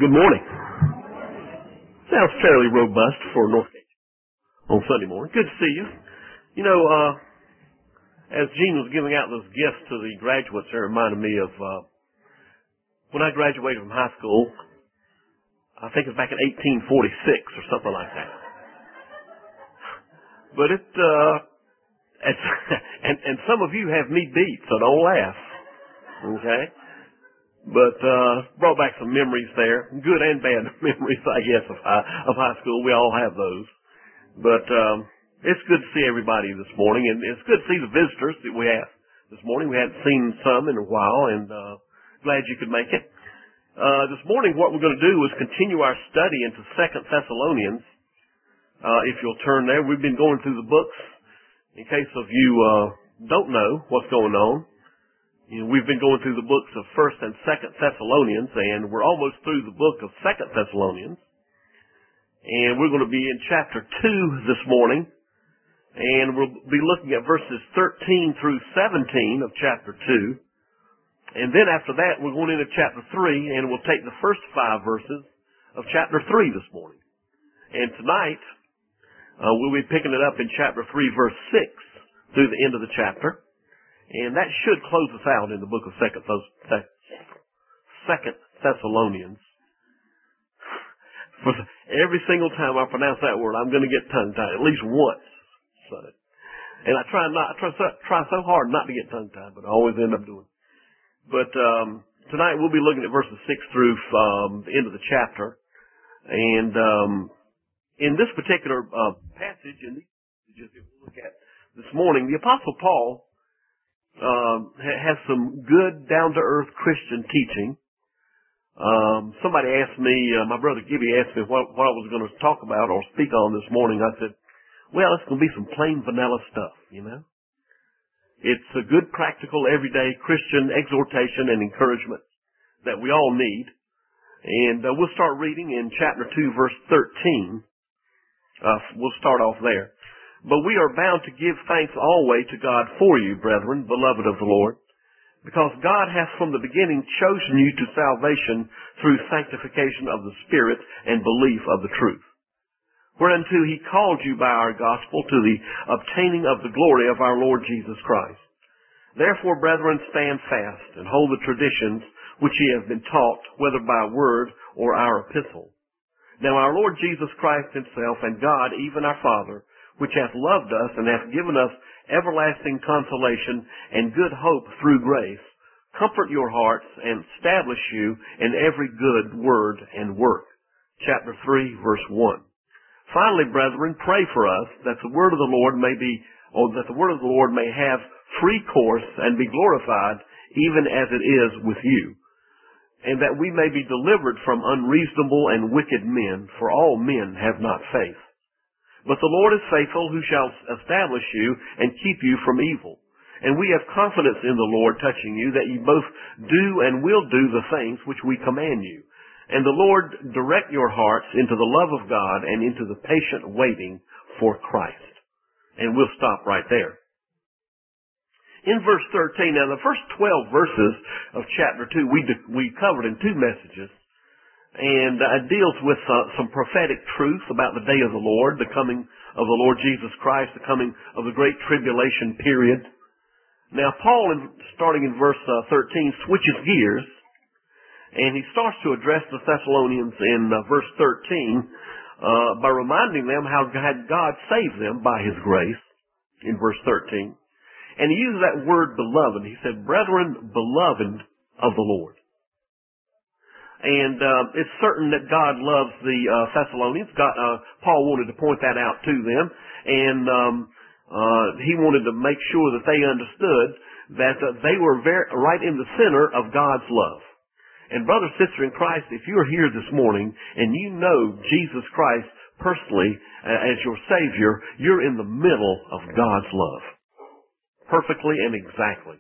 Good morning. Sounds fairly robust for Northgate on Sunday morning. Good to see you. You know, as Gene was giving out those gifts to the graduates, it reminded me of when I graduated from high school. I think it was back in 1846 or something like that. But and some of you have me beat, so don't laugh. Okay? But brought back some memories there, good and bad memories, I guess, of high school. We all have those. But it's good to see everybody this morning, and it's good to see the visitors that we have this morning. We hadn't seen some in a while, and glad you could make it. This morning, what we're going to do is continue our study into 2 Thessalonians. If you'll turn there, we've been going through the books. In case of you don't know what's going on, we've been going through the books of 1st and 2nd Thessalonians, and we're almost through the book of 2nd Thessalonians. And we're going to be in chapter 2 this morning, and we'll be looking at verses 13 through 17 of chapter 2. And then after that, we're going into chapter 3, and we'll take the first 5 verses of chapter 3 this morning. And tonight, we'll be picking it up in chapter 3, verse 6 through the end of the chapter. And that should close us out in the book of 2nd Thessalonians. For every single time I pronounce that word, I'm going to get tongue-tied at least once. So, and I try so hard not to get tongue-tied, but I always end up doing it. But tonight we'll be looking at verses 6 through the end of the chapter. And in this particular passage, in these passages that we'll look at this morning, the Apostle Paul has some good, down-to-earth Christian teaching. Somebody asked me, my brother Gibby asked me what I was going to talk about or speak on this morning. I said, well, it's going to be some plain vanilla stuff, you know. It's a good, practical, everyday Christian exhortation and encouragement that we all need. And we'll start reading in chapter 2, verse 13. We'll start off there. But we are bound to give thanks always to God for you, brethren, beloved of the Lord, because God hath from the beginning chosen you to salvation through sanctification of the Spirit and belief of the truth, whereunto he called you by our gospel to the obtaining of the glory of our Lord Jesus Christ. Therefore, brethren, stand fast and hold the traditions which ye have been taught, whether by word or our epistle. Now our Lord Jesus Christ himself and God, even our Father, which hath loved us and hath given us everlasting consolation and good hope through grace, comfort your hearts and establish you in every good word and work. Chapter 3, verse 1. Finally, brethren, pray for us that the word of the Lord may have free course and be glorified, even as it is with you, and that we may be delivered from unreasonable and wicked men, for all men have not faith. But the Lord is faithful, who shall establish you and keep you from evil. And we have confidence in the Lord touching you, that you both do and will do the things which we command you. And the Lord direct your hearts into the love of God and into the patient waiting for Christ. And we'll stop right there. In verse 13, now the first 12 verses of chapter 2 we covered in 2 messages. And it deals with some prophetic truth about the day of the Lord, the coming of the Lord Jesus Christ, the coming of the great tribulation period. Now Paul, starting in verse 13, switches gears, and he starts to address the Thessalonians in verse 13 by reminding them how God saved them by his grace in verse 13. And he uses that word beloved. He said, brethren, beloved of the Lord. And it's certain that God loves the Thessalonians. Paul wanted to point that out to them, and he wanted to make sure that they understood that they were right in the center of God's love. And brother, sister in Christ, if you're here this morning and you know Jesus Christ personally as your Savior, you're in the middle of God's love, perfectly and exactly.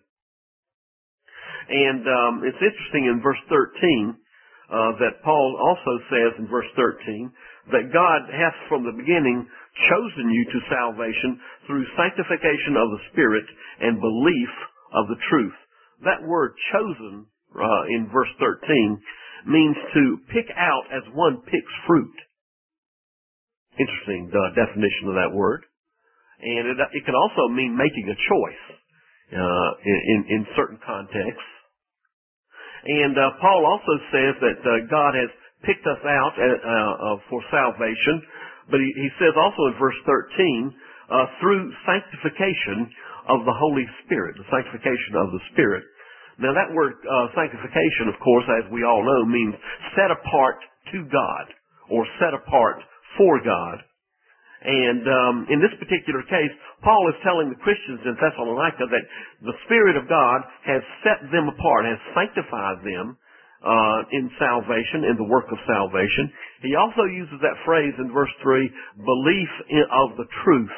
And it's interesting in verse 13. That Paul also says in verse 13, that God hath from the beginning chosen you to salvation through sanctification of the Spirit and belief of the truth. That word chosen in verse 13 means to pick out as one picks fruit. Interesting definition of that word. And it can also mean making a choice in certain contexts. And Paul also says that God has picked us out for salvation, but he says also in verse 13, through sanctification of the Holy Spirit, the sanctification of the Spirit. Now that word sanctification, of course, as we all know, means set apart to God or set apart for God. And in this particular case, Paul is telling the Christians in Thessalonica that the Spirit of God has set them apart, has sanctified them in salvation, in the work of salvation. He also uses that phrase in verse 3, belief of the truth.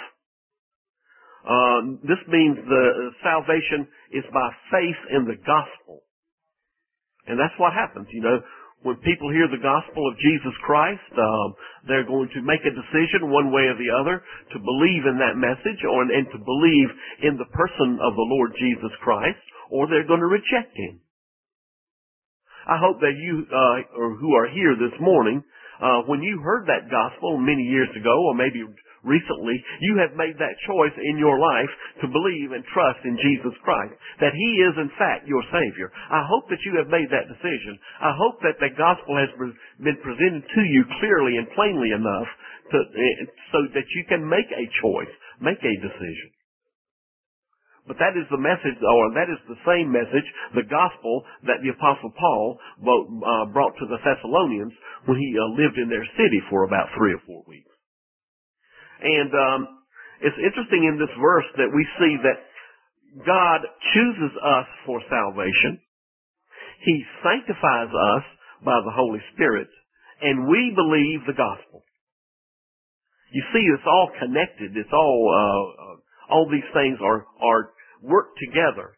This means the salvation is by faith in the gospel. And that's what happens, you know. When people hear the gospel of Jesus Christ, they're going to make a decision one way or the other to believe in that message and to believe in the person of the Lord Jesus Christ, or they're going to reject Him. I hope that you who are here this morning, when you heard that gospel many years ago, or maybe recently, you have made that choice in your life to believe and trust in Jesus Christ, that He is in fact your Savior. I hope that you have made that decision. I hope that the gospel has been presented to you clearly and plainly enough so that you can make a choice, make a decision. But that is the message, or that is the same message, the gospel that the Apostle Paul brought to the Thessalonians when he lived in their city for about 3 or 4 weeks. And it's interesting in this verse that we see that God chooses us for salvation. He sanctifies us by the Holy Spirit, and we believe the gospel. You see, it's all connected. It's all these things are work together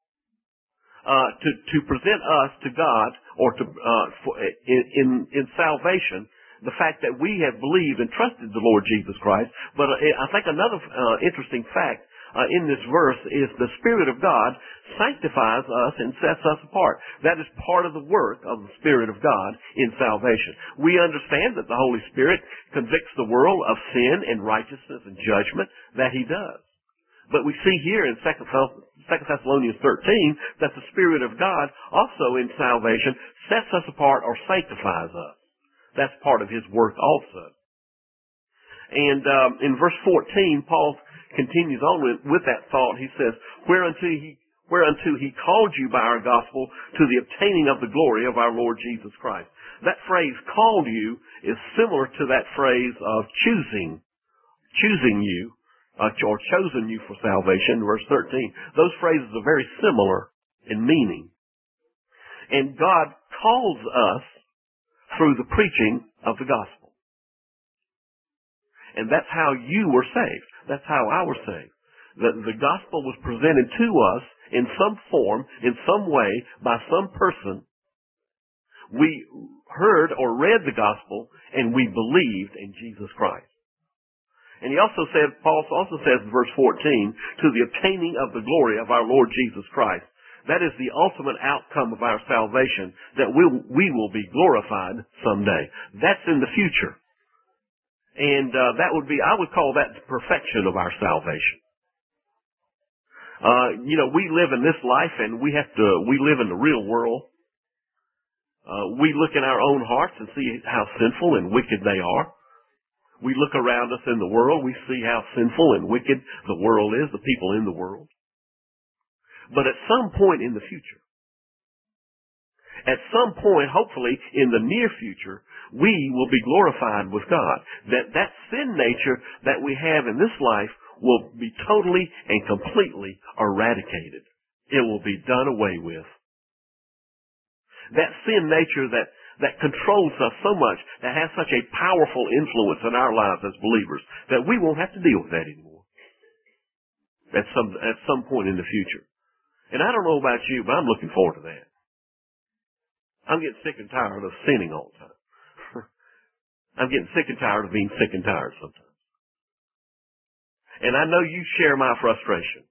to present us to God, or in salvation. The fact that we have believed and trusted the Lord Jesus Christ. But I think another interesting fact in this verse is the Spirit of God sanctifies us and sets us apart. That is part of the work of the Spirit of God in salvation. We understand that the Holy Spirit convicts the world of sin and righteousness and judgment, that He does. But we see here in 2 Thessalonians 13 that the Spirit of God also in salvation sets us apart or sanctifies us. That's part of His work also. And in verse 14, Paul continues on with that thought. He says, whereunto he called you by our gospel to the obtaining of the glory of our Lord Jesus Christ. That phrase, called you, is similar to that phrase of choosing you, or chosen you for salvation, verse 13. Those phrases are very similar in meaning. And God calls us through the preaching of the gospel. And that's how you were saved. That's how I was saved. The gospel was presented to us in some form, in some way, by some person. We heard or read the gospel, and we believed in Jesus Christ. And Paul also says in verse 14, to the obtaining of the glory of our Lord Jesus Christ. That is the ultimate outcome of our salvation, that we will be glorified someday. That's in the future. And I would call that the perfection of our salvation. We live in this life, and we live in the real world. We look in our own hearts and see how sinful and wicked they are. We look around us in the world, we see how sinful and wicked the world is, the people in the world. But at some point in the future, at some point, hopefully in the near future, we will be glorified with God. That sin nature that we have in this life will be totally and completely eradicated. It will be done away with. That sin nature that controls us so much, that has such a powerful influence in our lives as believers, that we won't have to deal with that anymore at some point in the future. And I don't know about you, but I'm looking forward to that. I'm getting sick and tired of sinning all the time. I'm getting sick and tired of being sick and tired sometimes. And I know you share my frustration.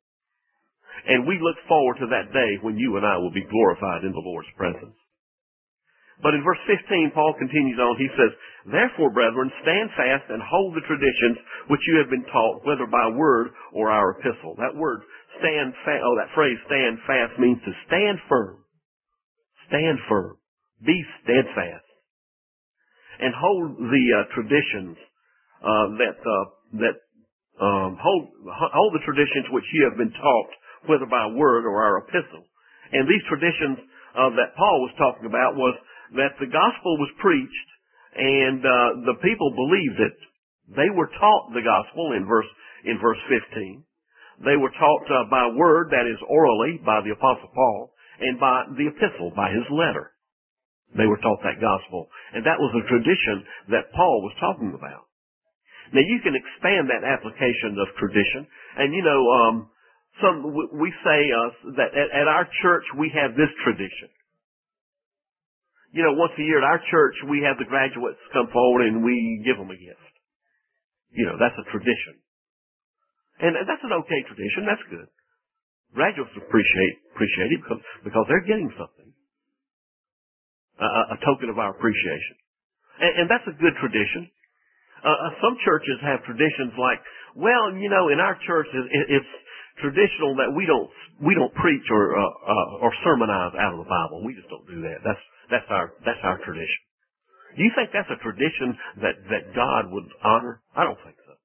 And we look forward to that day when you and I will be glorified in the Lord's presence. But in verse 15, Paul continues on. He says, therefore, brethren, stand fast and hold the traditions which you have been taught, whether by word or our epistle. That word, that phrase, stand fast, means to stand firm. Stand firm. Be steadfast. And hold the traditions hold the traditions which you have been taught, whether by word or our epistle. And these traditions that Paul was talking about was that the gospel was preached and the people believed it. They were taught the gospel in verse 15. They were taught by word, that is orally, by the Apostle Paul, and by the epistle, by his letter. They were taught that gospel. And that was a tradition that Paul was talking about. Now you can expand that application of tradition. And we say that at our church we have this tradition. Once a year at our church we have the graduates come forward and we give them a gift. That's a tradition. And that's an okay tradition. That's good. Graduates appreciate it because they're getting something. A token of our appreciation. And that's a good tradition. Some churches have traditions like, in our church it's traditional that we don't preach or sermonize out of the Bible. We just don't do that. That's our tradition. Do you think that's a tradition that God would honor? I don't think so.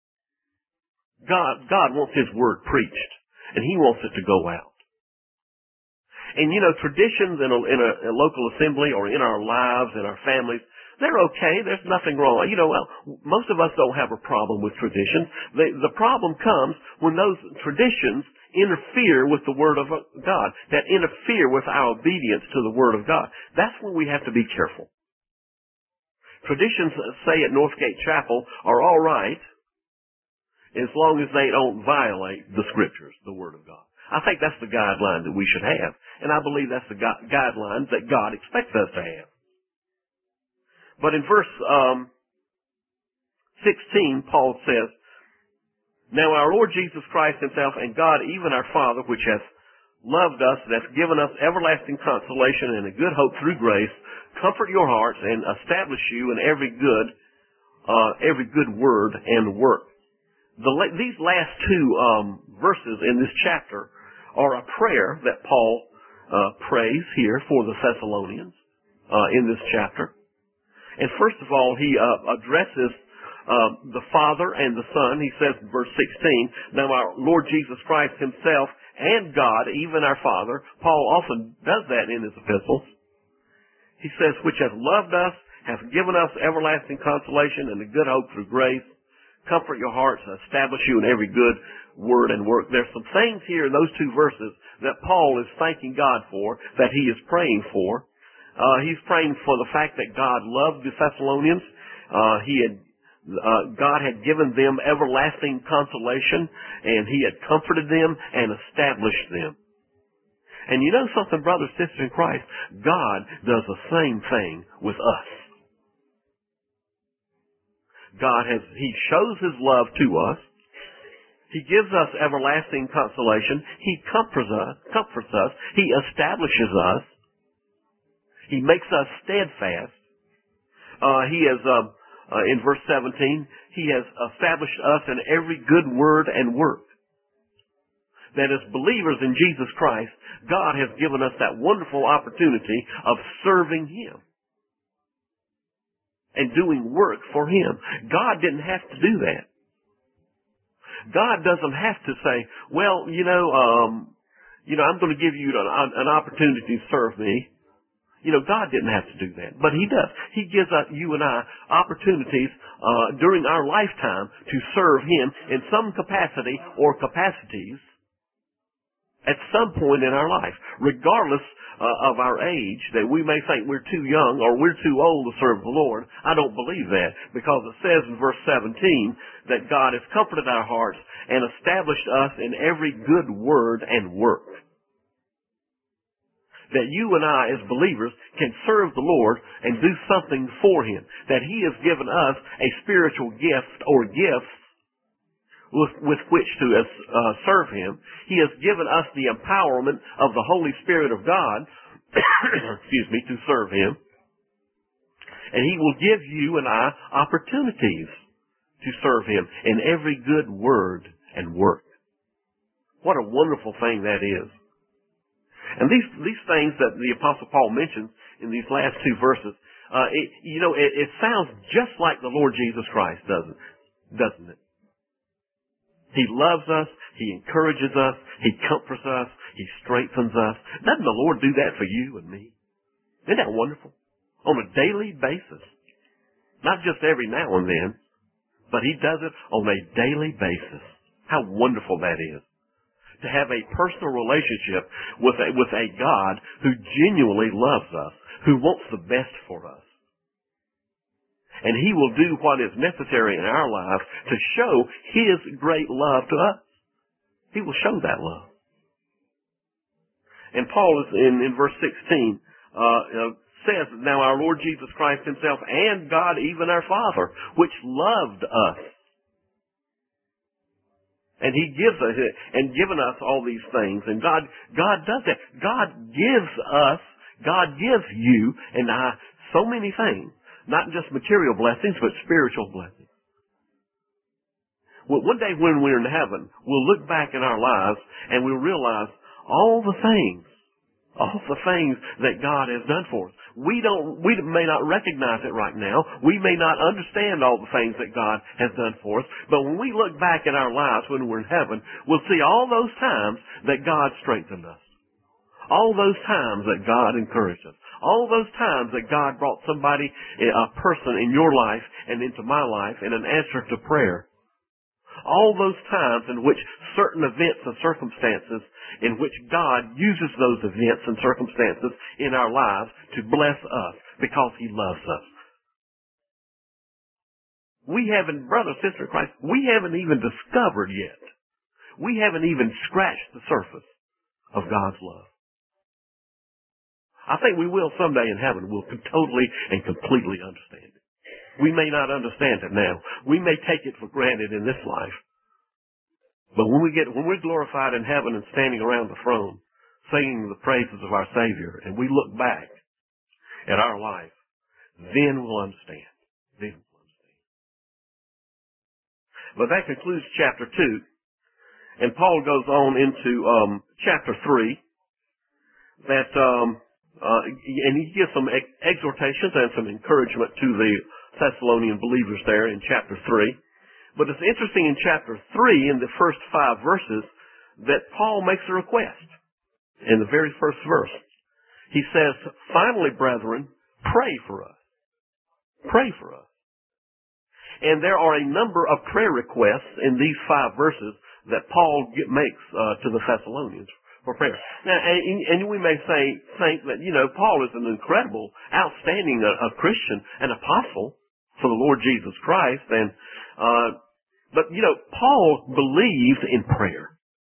God wants His word preached, and He wants it to go out. And traditions in a local assembly or in our lives, in our families, they're okay. There's nothing wrong. Most of us don't have a problem with traditions. The problem comes when those traditions interfere with the Word of God, that interfere with our obedience to the Word of God. That's when we have to be careful. Traditions, say at Northgate Chapel, are all right as long as they don't violate the Scriptures, the Word of God. I think that's the guideline that we should have, and I believe that's the guidelines that God expects us to have. But in verse 16, Paul says, now our Lord Jesus Christ Himself and God, even our Father, which hath loved us and hath given us everlasting consolation and a good hope through grace, comfort your hearts and establish you in every good word and work. These last two verses in this chapter are a prayer that Paul prays here for the Thessalonians in this chapter. And first of all, he addresses the Father and the Son. He says in verse 16, now our Lord Jesus Christ Himself and God, even our Father. Paul often does that in his epistles. He says, which hath loved us, hath given us everlasting consolation and a good hope through grace. Comfort your hearts, establish you in every good word and work. There's some things here in those two verses that Paul is thanking God for, that he is praying for. He's praying for the fact that God loved the Thessalonians. God had given them everlasting consolation, and He had comforted them and established them. And you know something, brothers and sisters in Christ? God does the same thing with us. He shows His love to us. He gives us everlasting consolation. He comforts us. He establishes us. He makes us steadfast. In verse 17, He has established us in every good word and work. That as believers in Jesus Christ, God has given us that wonderful opportunity of serving Him and doing work for Him. God didn't have to do that. God doesn't have to say, well, I'm going to give you an opportunity to serve me. God didn't have to do that, but He does. He gives us, you and I, opportunities during our lifetime to serve Him in some capacity or capacities at some point in our life, regardless of our age, that we may think we're too young or we're too old to serve the Lord. I don't believe that, because it says in verse 17 that God has comforted our hearts and established us in every good word and work. That you and I, as believers, can serve the Lord and do something for Him. That He has given us a spiritual gift or gifts with which to serve Him. He has given us the empowerment of the Holy Spirit of God, to serve Him. And He will give you and I opportunities to serve Him in every good word and work. What a wonderful thing that is. And these things that the Apostle Paul mentions in these last two verses, it sounds just like the Lord Jesus Christ, doesn't it? He loves us. He encourages us. He comforts us. He strengthens us. Doesn't the Lord do that for you and me? Isn't that wonderful? On a daily basis. Not just every now and then, but He does it on a daily basis. How wonderful that is. To have a personal relationship with a God who genuinely loves us, who wants the best for us. And He will do what is necessary in our lives to show His great love to us. He will show that love. And Paul is in verse 16, says, now our Lord Jesus Christ Himself and God, even our Father, which loved us. And He gives us and given us all these things. And God does that. God gives you and I so many things. Not just material blessings, but spiritual blessings. Well, one day when we're in heaven, we'll look back in our lives and we'll realize all the things that God has done for us. We may not recognize it right now. We may not understand all the things that God has done for us. But when we look back in our lives when we're in heaven, we'll see all those times that God strengthened us. All those times that God encouraged us. All those times that God brought somebody, a person in your life and into my life in an answer to prayer. All those times in which certain events and circumstances in which God uses those events and circumstances in our lives to bless us because He loves us. We haven't, brother, sister in Christ, we haven't even discovered yet. We haven't even scratched the surface of God's love. I think we will someday in heaven. We'll totally and completely understand it. We may not understand it now. We may take it for granted in this life. But when we're glorified in heaven and standing around the throne, singing the praises of our Savior, and we look back at our life, then we'll understand. Then we'll understand. But that concludes chapter 2. And Paul goes on into chapter 3 that and he gives some exhortations and some encouragement to the Thessalonian believers there in chapter 3. But it's interesting in chapter 3, in the first 5 verses, that Paul makes a request. In the very first verse, he says, finally, brethren, pray for us. Pray for us. And there are a number of prayer requests in these 5 verses that Paul makes to the Thessalonians for prayer. Now, and we may think that, Paul is an incredible, outstanding Christian, an apostle for the Lord Jesus Christ. But Paul believes in prayer.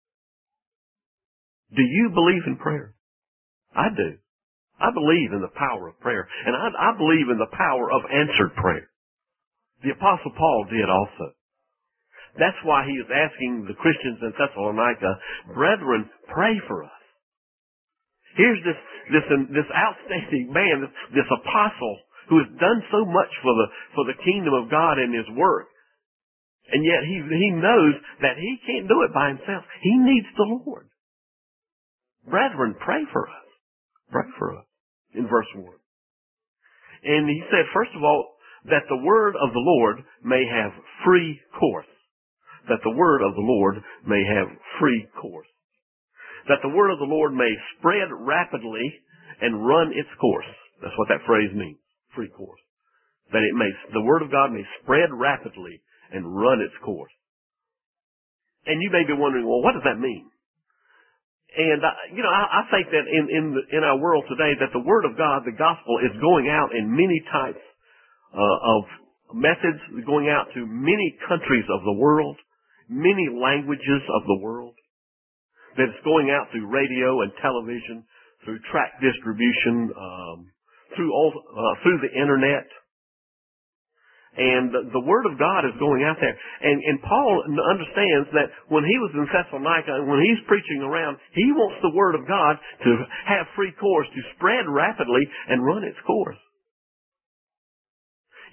Do you believe in prayer? I do. I believe in the power of prayer. And I believe in the power of answered prayer. The Apostle Paul did also. That's why he is asking the Christians in Thessalonica, brethren, pray for us. Here's this outstanding man, this apostle who has done so much for the kingdom of God and His work. And yet he knows that he can't do it by himself. He needs the Lord. Brethren, pray for us. Pray for us. In verse 1. And he said, first of all, that the word of the Lord may have free course. That the word of the Lord may have free course. That the word of the Lord may spread rapidly and run its course. That's what that phrase means. Free course. That the word of God may spread rapidly and run its course. And you may be wondering, well, what does that mean? And I think that in our world today, that the word of God, the gospel, is going out in many types of methods, going out to many countries of the world, many languages of the world. That it's going out through radio and television, through tract distribution, through the internet. And the Word of God is going out there. And Paul understands that when he was in Thessalonica and when he's preaching around, he wants the Word of God to have free course, to spread rapidly and run its course.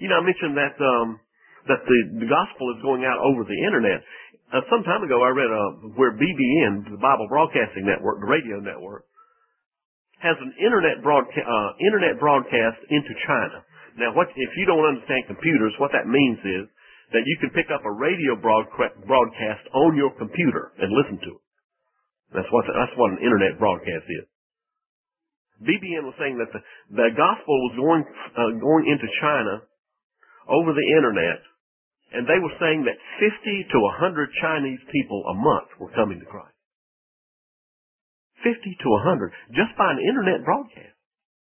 I mentioned that the gospel is going out over the internet. Some time ago, I read where BBN, the Bible Broadcasting Network, the radio network, has an internet broadcast into China. Now, if you don't understand computers, what that means is that you can pick up a radio broadcast on your computer and listen to it. That's what an internet broadcast is. BBN was saying that the gospel was going into China over the internet, and they were saying that 50 to 100 Chinese people a month were coming to Christ. 50 to 100 just by an internet broadcast.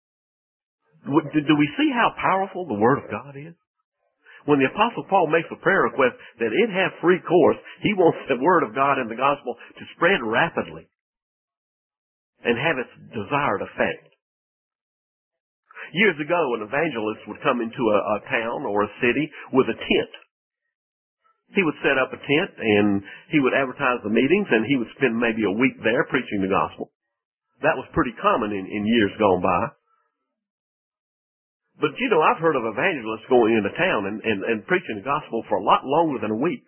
Do we see how powerful the Word of God is? When the Apostle Paul makes a prayer request that it have free course, he wants the Word of God and the gospel to spread rapidly and have its desired effect. Years ago, an evangelist would come into a town or a city with a tent. He would set up a tent and he would advertise the meetings, and he would spend maybe a week there preaching the gospel. That was pretty common in years gone by. But I've heard of evangelists going into town and preaching the gospel for a lot longer than a week.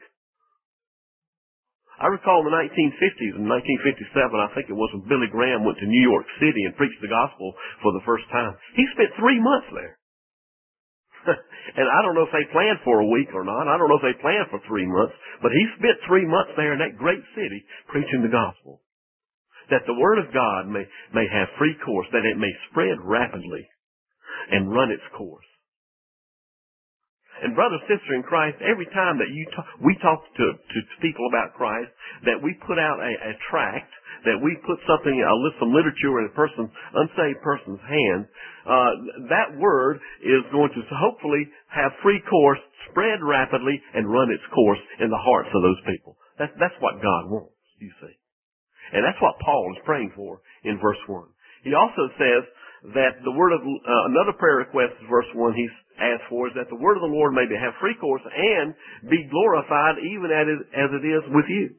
I recall in the 1950s, in 1957, I think it was, when Billy Graham went to New York City and preached the gospel for the first time. He spent 3 months there. And I don't know if they planned for a week or not. I don't know if they planned for 3 months. But he spent 3 months there in that great city preaching the gospel. That the Word of God may have free course, that it may spread rapidly and run its course. And brother, sister in Christ, every time that we talk to people about Christ, that we put out a tract, that we put some literature in a unsaved person's hands, that word is going to hopefully have free course, spread rapidly, and run its course in the hearts of those people. That's what God wants, you see. And that's what Paul is praying for in verse 1. He also says that the word of, another prayer request in verse 1 he asks for is that the word of the Lord may have free course and be glorified even as it is with you.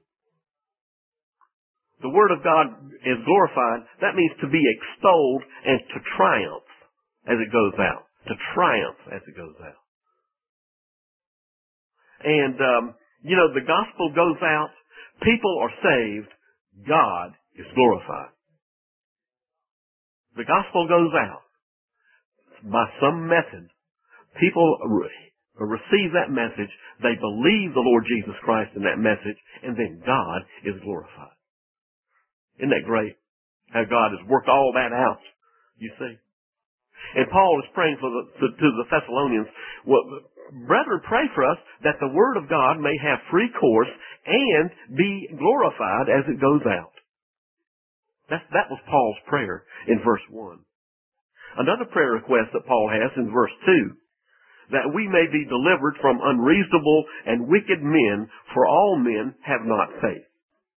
The word of God is glorified. That means to be extolled and to triumph as it goes out. To triumph as it goes out. And, the gospel goes out. People are saved. God is glorified. The gospel goes out. By some method, people receive that message. They believe the Lord Jesus Christ in that message, and then God is glorified. Isn't that great? How God has worked all that out, you see. And Paul is praying to the Thessalonians, well, brethren, pray for us that the Word of God may have free course and be glorified as it goes out. That was Paul's prayer in verse 1. Another prayer request that Paul has in verse 2, that we may be delivered from unreasonable and wicked men, for all men have not faith.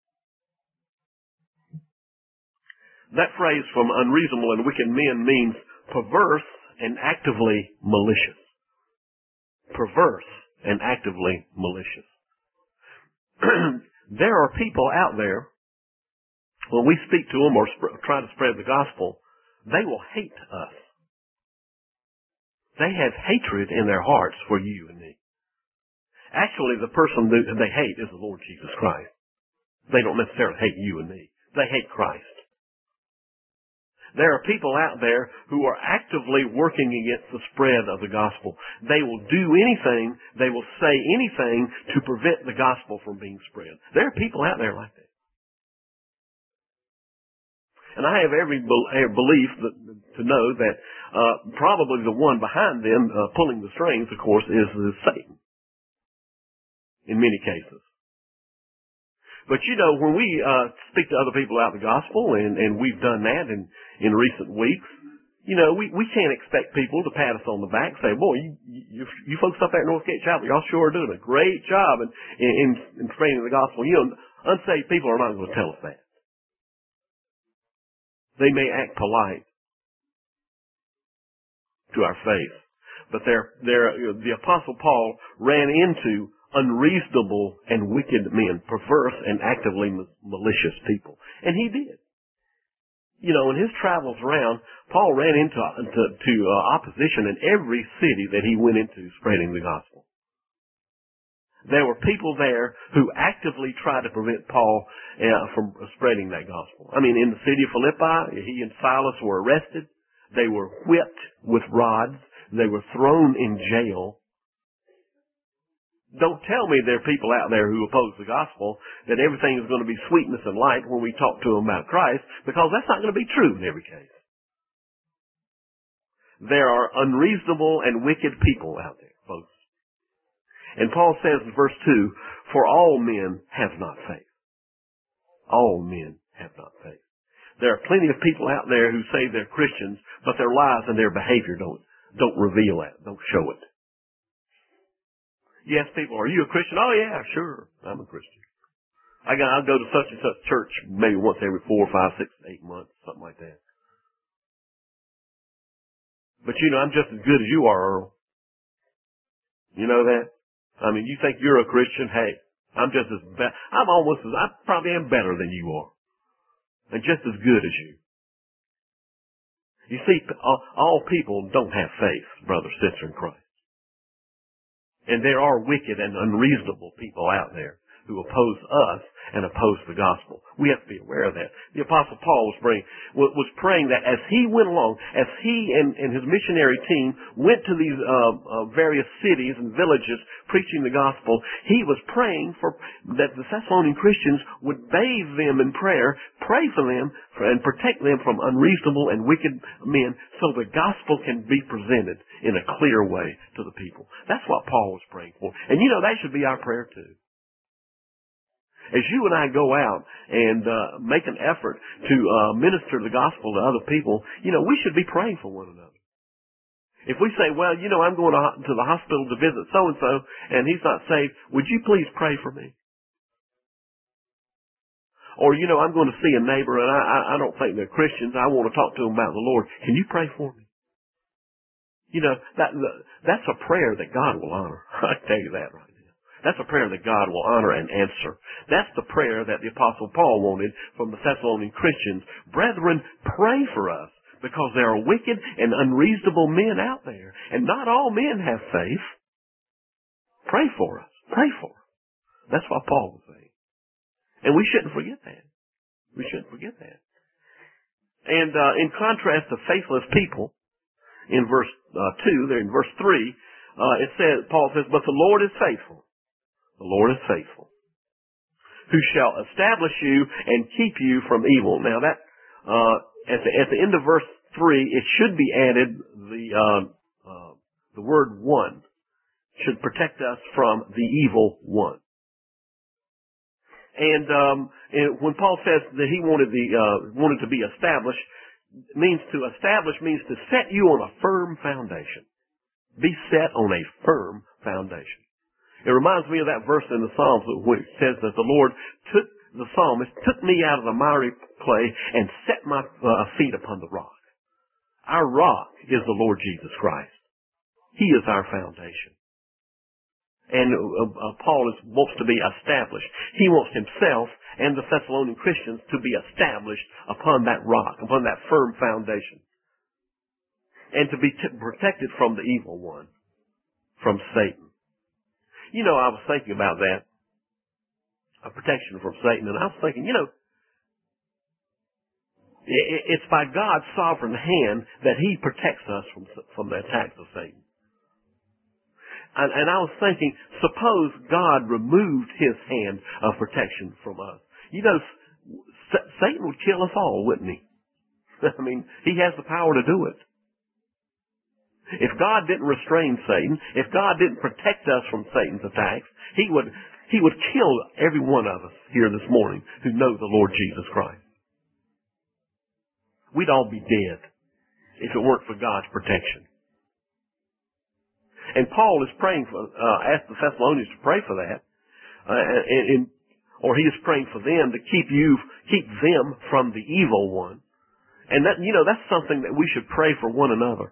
That phrase from unreasonable and wicked men means perverse and actively malicious. Perverse and actively malicious. There are people out there, when we speak to them or try to spread the gospel, they will hate us. They have hatred in their hearts for you and me. Actually, the person that they hate is the Lord Jesus Christ. They don't necessarily hate you and me. They hate Christ. There are people out there who are actively working against the spread of the gospel. They will do anything, they will say anything to prevent the gospel from being spread. There are people out there like that. And I have every belief to know that probably the one behind them pulling the strings, of course, is Satan. In many cases. But when we speak to other people about the gospel, and we've done that in recent weeks, we can't expect people to pat us on the back and say, boy, you folks up there at Northgate Chapel, y'all sure are doing a great job in spreading the gospel. Unsaved people are not going to tell us that. They may act polite to our face, but the Apostle Paul ran into unreasonable and wicked men, perverse and actively malicious people. And he did. You know, in his travels around, Paul ran into opposition in every city that he went into spreading the gospel. There were people there who actively tried to prevent Paul from spreading that gospel. I mean, in the city of Philippi, he and Silas were arrested. They were whipped with rods. They were thrown in jail. Don't tell me there are people out there who oppose the gospel, that everything is going to be sweetness and light when we talk to them about Christ, because that's not going to be true in every case. There are unreasonable and wicked people out there, folks. And Paul says in verse 2, for all men have not faith. All men have not faith. There are plenty of people out there who say they're Christians, but their lives and their behavior don't reveal that, don't show it. You ask people, are you a Christian? Oh yeah, sure, I'm a Christian. I'll go to such and such church maybe once every 4, 5, 6, 8 months, something like that. But you know, I'm just as good as you are, Earl. You know that? I mean, you think you're a Christian? Hey, I probably am better than you are. And just as good as you. You see, all people don't have faith, brother, sister in Christ. And there are wicked and unreasonable people out there who oppose us and oppose the gospel. We have to be aware of that. The Apostle Paul was praying that as he went along, as he and his missionary team went to these various cities and villages preaching the gospel, he was praying that the Thessalonian Christians would bathe them in prayer, pray for them, and protect them from unreasonable and wicked men so the gospel can be presented in a clear way to the people. That's what Paul was praying for. And you know, that should be our prayer too. As you and I go out and make an effort to minister the gospel to other people, you know, we should be praying for one another. If we say, well, you know, I'm going to the hospital to visit so-and-so, and he's not saved, would you please pray for me? Or, you know, I'm going to see a neighbor, and I don't think they're Christians. I want to talk to them about the Lord. Can you pray for me? You know, that's a prayer that God will honor. I tell you that right now. That's a prayer that God will honor and answer. That's the prayer that the Apostle Paul wanted from the Thessalonian Christians. Brethren, pray for us, because there are wicked and unreasonable men out there, and not all men have faith. Pray for us. Pray for us. That's what Paul was saying. And we shouldn't forget that. We shouldn't forget that. And in contrast to faithless people, in verse 2, there in verse 3, Paul says, but the Lord is faithful. The Lord is faithful, who shall establish you and keep you from evil. Now that, at the end of verse 3, it should be added the word one should protect us from the evil one. And when Paul says that he wanted to be established, means to set you on a firm foundation. Be set on a firm foundation. It reminds me of that verse in the Psalms where it says that the psalmist took me out of the miry clay and set my feet upon the rock. Our rock is the Lord Jesus Christ. He is our foundation. And Paul wants to be established. He wants himself and the Thessalonian Christians to be established upon that rock, upon that firm foundation. And to be protected from the evil one, from Satan. You know, I was thinking about that, a protection from Satan, and I was thinking, you know, it's by God's sovereign hand that He protects us from the attacks of Satan. And I was thinking, suppose God removed His hand of protection from us. You know, Satan would kill us all, wouldn't he? I mean, he has the power to do it. If God didn't restrain Satan, if God didn't protect us from Satan's attacks, He would kill every one of us here this morning who know the Lord Jesus Christ. We'd all be dead if it weren't for God's protection. And Paul is praying asked the Thessalonians to pray for that, or he is praying for them to keep them from the evil one. And that, you know, that's something that we should pray for one another.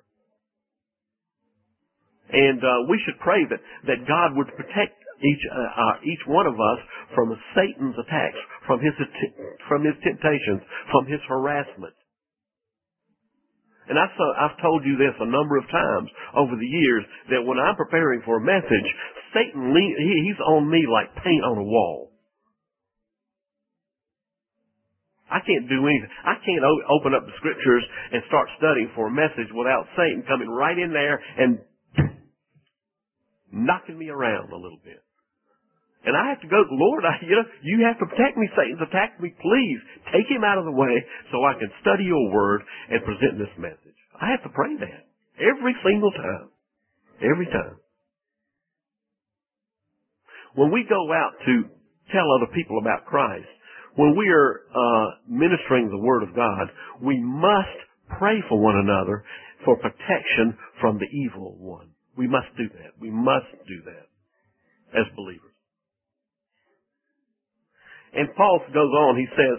And we should pray that God would protect each one of us from Satan's attacks, from his temptations, from his harassment. And I've told you this a number of times over the years, that when I'm preparing for a message, Satan, he's on me like paint on a wall. I can't do anything. I can't open up the scriptures and start studying for a message without Satan coming right in there and knocking me around a little bit. And I have to go, Lord, you have to protect me. Satan's attacked me. Please take him out of the way so I can study your word and present this message. I have to pray that every single time. Every time. When we go out to tell other people about Christ, when we are ministering the word of God, we must pray for one another for protection from the evil one. We must do that. We must do that as believers. And Paul goes on, he says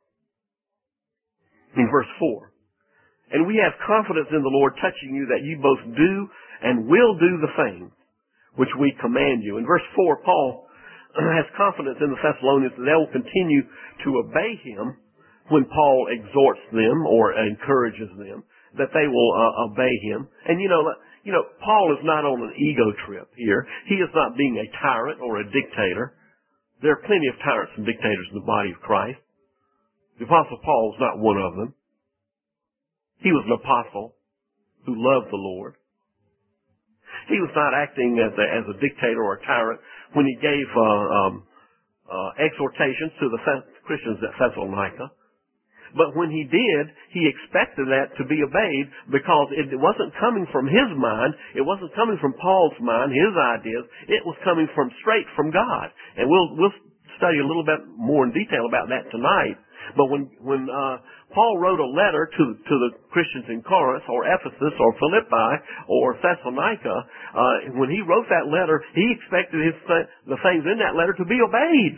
in verse 4, and we have confidence in the Lord touching you that you both do and will do the things which we command you. In verse 4, Paul has confidence in the Thessalonians that they will continue to obey him when Paul exhorts them or encourages them, that they will obey him. And you know, Paul is not on an ego trip here. He is not being a tyrant or a dictator. There are plenty of tyrants and dictators in the body of Christ. The Apostle Paul was not one of them. He was an apostle who loved the Lord. He was not acting as a dictator or a tyrant when he gave exhortations to the Christians at Thessalonica. But when he did, he expected that to be obeyed because it wasn't coming from his mind. It wasn't coming from Paul's mind, his ideas. It was coming straight from God. And we'll study a little bit more in detail about that tonight. But when Paul wrote a letter to the Christians in Corinth or Ephesus or Philippi or Thessalonica, when he wrote that letter, he expected the things in that letter to be obeyed.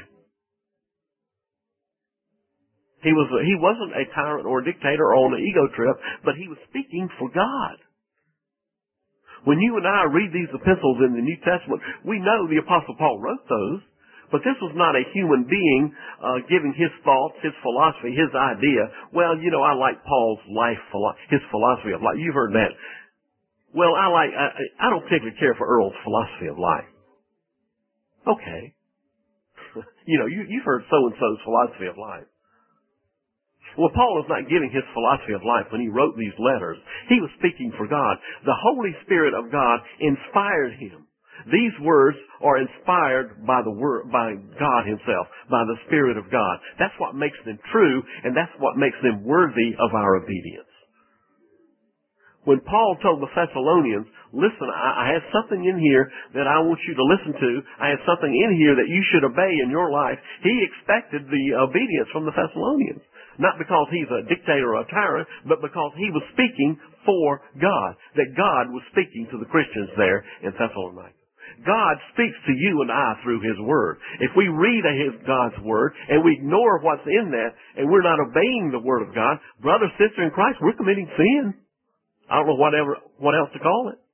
He wasn't a tyrant or a dictator or on an ego trip, but he was speaking for God. When you and I read these epistles in the New Testament, we know the Apostle Paul wrote those, but this was not a human being giving his thoughts, his philosophy, his idea. Well, I like Paul's his philosophy of life. You've heard that. Well, I don't particularly care for Earl's philosophy of life. Okay. You've heard so-and-so's philosophy of life. Well, Paul is not giving his philosophy of life when he wrote these letters. He was speaking for God. The Holy Spirit of God inspired him. These words are inspired by God himself, by the Spirit of God. That's what makes them true, and that's what makes them worthy of our obedience. When Paul told the Thessalonians, listen, I have something in here that I want you to listen to. I have something in here that you should obey in your life. He expected the obedience from the Thessalonians. Not because he's a dictator or a tyrant, but because he was speaking for God. That God was speaking to the Christians there in Thessalonica. God speaks to you and I through His Word. If we read God's Word and we ignore what's in that and we're not obeying the Word of God, brother, sister in Christ, we're committing sin. I don't know what else to call it.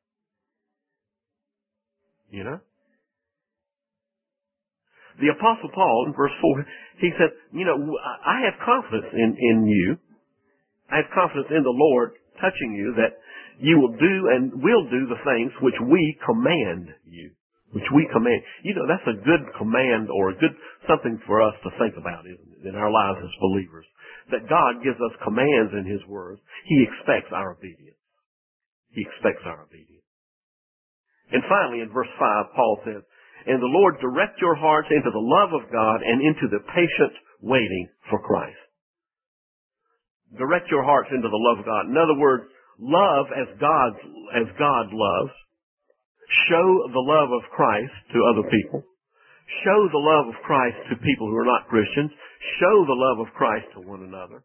The Apostle Paul, in verse 4, he said, I have confidence in you. I have confidence in the Lord touching you that you will do and will do the things which we command you. Which we command. That's a good command or a good something for us to think about, isn't it, in our lives as believers. That God gives us commands in His Word. He expects our obedience. He expects our obedience. And finally, in verse 5, Paul says, and the Lord direct your hearts into the love of God and into the patient waiting for Christ. Direct your hearts into the love of God. In other words, love as God loves. Show the love of Christ to other people. Show the love of Christ to people who are not Christians. Show the love of Christ to one another.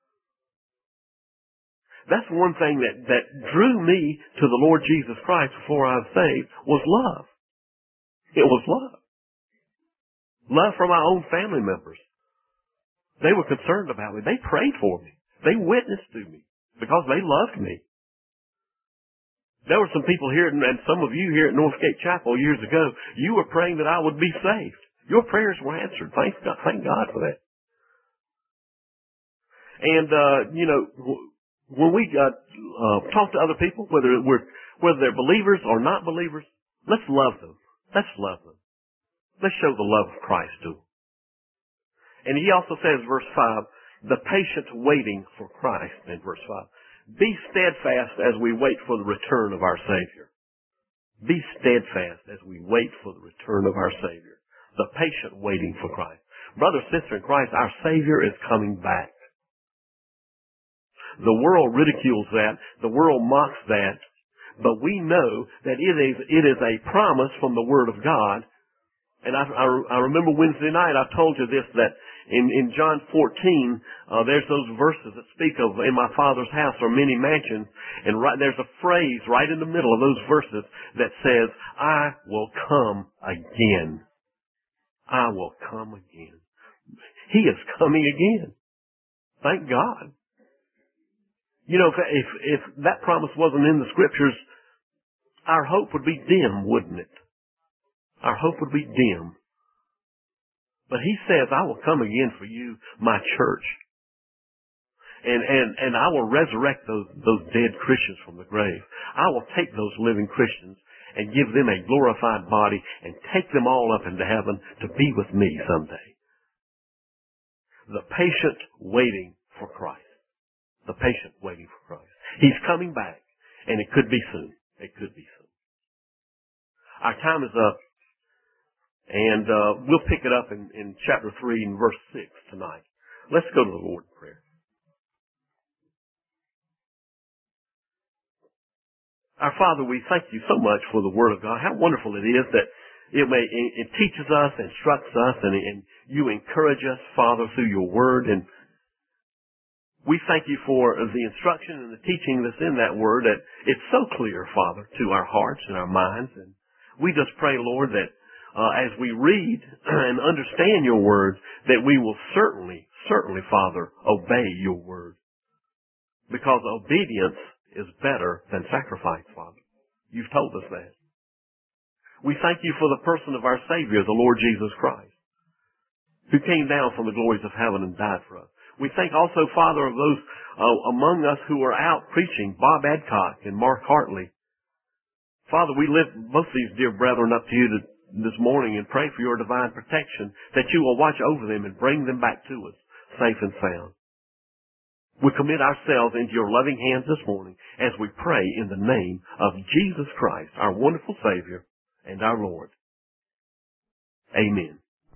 That's one thing that drew me to the Lord Jesus Christ before I was saved was love. It was love. Love from my own family members. They were concerned about me. They prayed for me. They witnessed to me because they loved me. There were some people here, and some of you here at Northgate Chapel years ago, you were praying that I would be saved. Your prayers were answered. Thank God for that. And, when we talk to other people, whether they're believers or not believers, let's love them. Let's love them. Let's show the love of Christ to them. And he also says, verse 5, the patient waiting for Christ, in verse 5. Be steadfast as we wait for the return of our Savior. Be steadfast as we wait for the return of our Savior. The patient waiting for Christ. Brother, sister in Christ, our Savior is coming back. The world ridicules that. The world mocks that. But we know that it is a promise from the Word of God. And I remember Wednesday night I told you this, that in John 14, there's those verses that speak of, in my Father's house are many mansions. And there's a phrase right in the middle of those verses that says, I will come again. I will come again. He is coming again. Thank God. You know, if that promise wasn't in the Scriptures, our hope would be dim, wouldn't it? Our hope would be dim. But he says, I will come again for you, my church. And I will resurrect those dead Christians from the grave. I will take those living Christians and give them a glorified body and take them all up into heaven to be with me someday. The patient waiting for Christ. The patient waiting for Christ. He's coming back, and it could be soon. It could be soon. Our time is up, and we'll pick it up in chapter 3 and verse 6 tonight. Let's go to the Lord in prayer. Our Father, we thank you so much for the Word of God. How wonderful it is that it teaches us, instructs us, and you encourage us, Father, through your Word. And we thank you for the instruction and the teaching that's in that Word, that it's so clear, Father, to our hearts and our minds. And we just pray, Lord, that as we read and understand your Word, that we will certainly, Father, obey your Word. Because obedience is better than sacrifice, Father. You've told us that. We thank you for the person of our Savior, the Lord Jesus Christ, who came down from the glories of heaven and died for us. We thank also, Father, of those among us who are out preaching, Bob Adcock and Mark Hartley. Father, we lift both these dear brethren up to you this morning and pray for your divine protection, that you will watch over them and bring them back to us safe and sound. We commit ourselves into your loving hands this morning as we pray in the name of Jesus Christ, our wonderful Savior and our Lord. Amen.